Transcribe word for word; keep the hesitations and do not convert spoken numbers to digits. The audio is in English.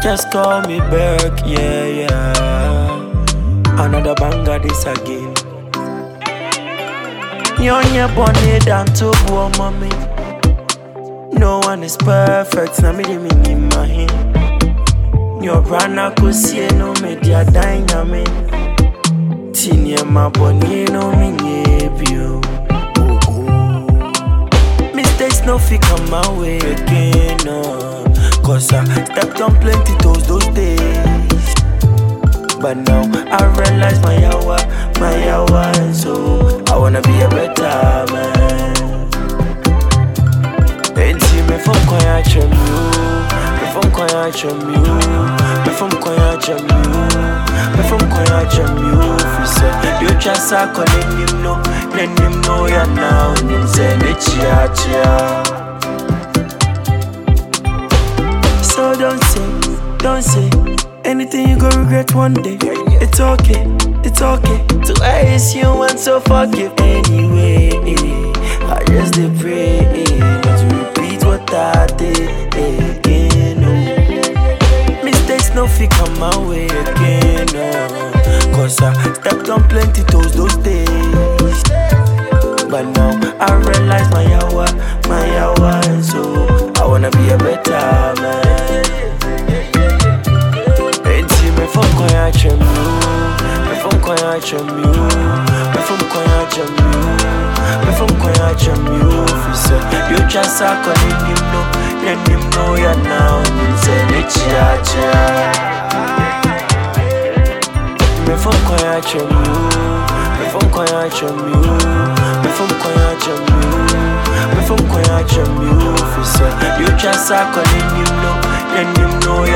Just call me back, yeah, yeah. Another banger this again. You're bonny down to poor mommy. No one is perfect, na me de me in my hand. Your brana could see no media dynamic. Tinia my bonny no me you. Mistakes no fi come my way again, no. Cause I stepped on plenty toes those days. But now I realize my hour, my hour, and so I wanna be a better man. Enti me from kwaya chem you, me from kwaya chem you, me from kwaya chem you, me from kwaya chem you. Fi say you just a calling him no, then him know ya now. Him say ne chia chia. So don't say, don't say anything you go regret one day. It's okay, it's okay to ask you and so forgive anyway. I just dey pray not to repeat what I did again. No. Mistakes no fi come my way again. No. Cause I stepped on plenty toes those days. But now I realize my hour, my hour, and so I wanna be a better man. Me from kwaya chem you, me from kwaya chem you, me from kwaya chem you, me from kwaya chem you. Fi say you just a calling him no, then him know ya now. Him say ne chia chia. Me from kwaya chem you, me from kwaya chem you, me from kwaya chem you, me from kwaya chem you. Fi say you just a calling him no, then him know